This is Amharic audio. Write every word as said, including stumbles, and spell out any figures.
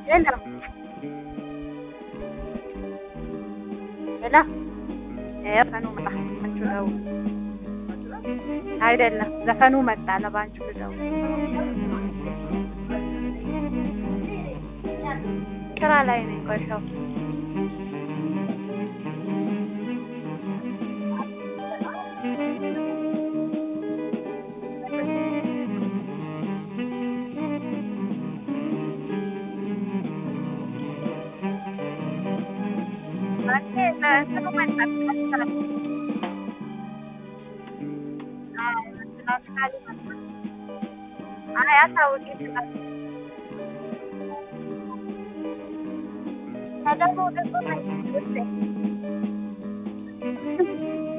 Hello. Hello. ዘፈኑ መጣ አንቺ ነው አይደለም ዘፈኑ መጣ ለባንቹ ልደው ስራ ላይ ነኝ ቆይተው ዘፈኑ መጣ አይ አሳውቂ ታዲያ ወደ ጾም አይደለም